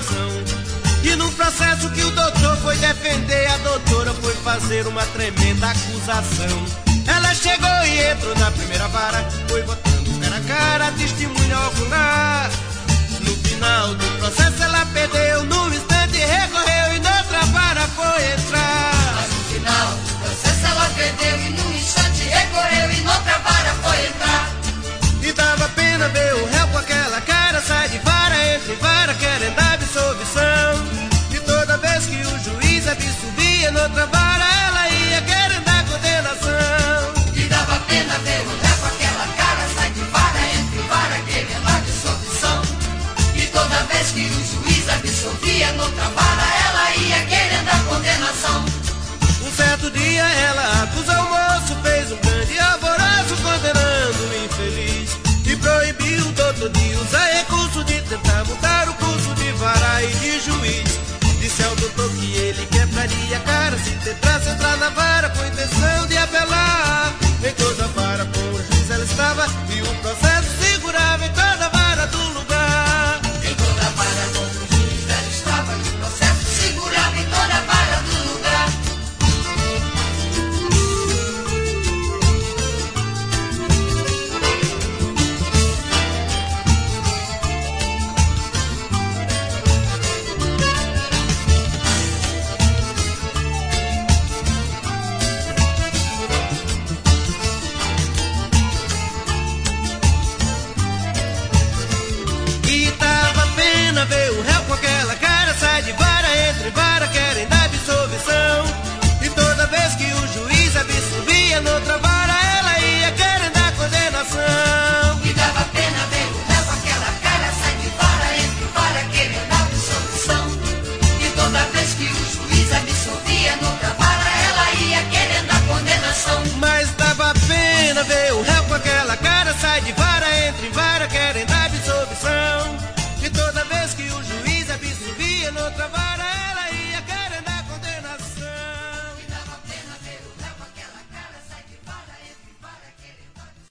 condenação. E no processo que o doutor foi defender, a doutora foi fazer uma tremenda acusação. Ela chegou e entrou na primeira vara, foi botando cara a cara, testemunha ocular. No final do processo ela perdeu, num instante recorreu e noutra vara foi entrar. Mas no final do processo ela perdeu e num instante recorreu e noutra vara foi entrar. E dava pena ver o réu com aquela cara, sai de vara, entra em vara, querendo absolvição. E toda vez que o juiz absolvia noutra vara, ela ia querendo a condenação. E dava pena ver o réu com aquela cara, sai de vara, entra em vara, querendo absolvição. E toda vez que o juiz absolvia noutra vara, ela ia querendo a condenação. Um certo dia ela acusou o moço, fez um grande alvoroço condenando o infeliz. E proibiu o doutor de usar recurso, de tentar mudar o curso de vara e de juiz. Disse ao doutor que ele quebraria a cara se tentasse entrar na vara com intenção de apelar. Em toda vara com o juiz ela estava e o processo segurava em toda vara do lugar. Em toda vara com o juiz ela estava e o processo segurava em toda vara do lugar. Ver o réu com aquela cara, sai de vara, entra em vara, querem dar absolvição. E toda vez que o juiz absolvia noutra vara, ela ia querendo a condenação. E dava pena ver o réu com aquela cara, sai de vara, entra em vara, querendo a absolvição. E toda vez que o juiz absolvia noutra vara, ela ia querendo a condenação. Mas dava pena ver o réu com aquela cara, sai de vara, entra em vara, querendo